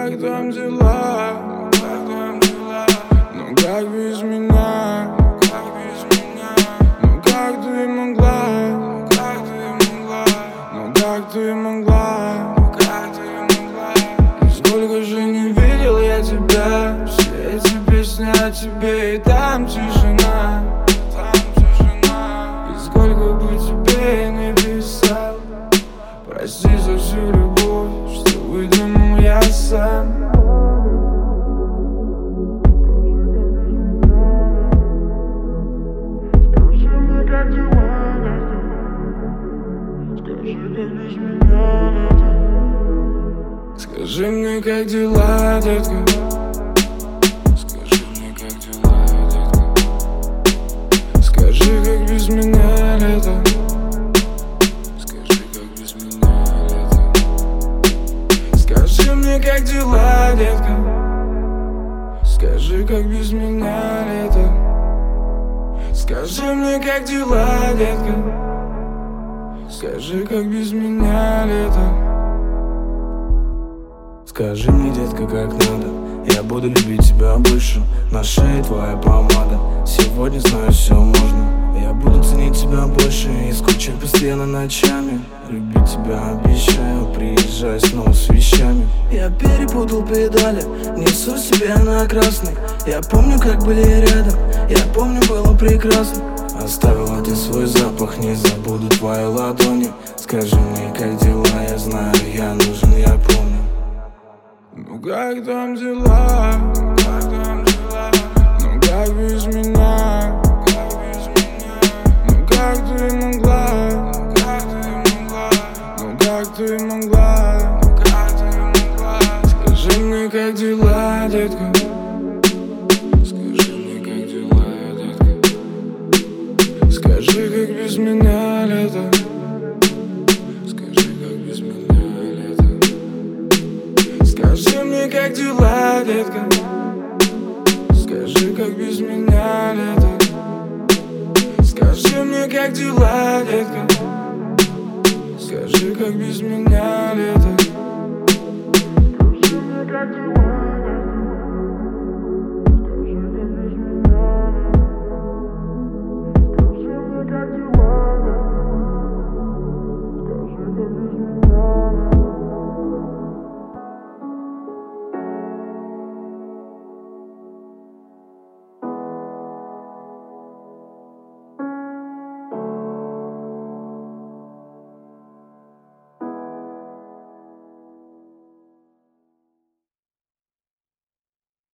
как там дела? Ну как без меня? Ну как ты могла? Ну как ты могла? Сколько же не видел я тебя, все эти песни о тебе, и там тишина. И сколько бы тебе не писал, прости за всю любовь, что выдумал я сам. Скажи мне, как дела, детка? Скажи мне, как дела, детка? Скажи, как без меня лето? Скажи, как без меня лето? Скажи мне, как дела, детка? Скажи, как без меня лето? Скажи мне, как дела, детка? Скажи, как без меня лето? Скажи мне, детка, как надо. Я буду любить тебя больше. На шее твоя помада. Сегодня знаю, все можно. Я буду ценить тебя больше и скучать постоянно ночами. Любить тебя обещаю, приезжай снова с вещами. Я перепутал педали, несу себя на красный. Я помню, как были рядом, я помню, было прекрасно. Оставила ты свой запах, не забуду твои ладони. Скажи мне, как дела, я знаю, я нужен, я помню. Ну как там дела? Ну как без меня? Ну как ты могла? Ну как ты могла? Скажи мне, как дела, детка? Скажи мне, как дела, детка? Скажи, как без меня лето? Скажи, как без меня лето? Скажи мне, как дела, детка? Скажи, как без меня лето? Скажи мне, как дела, детка? Скажи, как без меня лето? Скажи мне, как дела?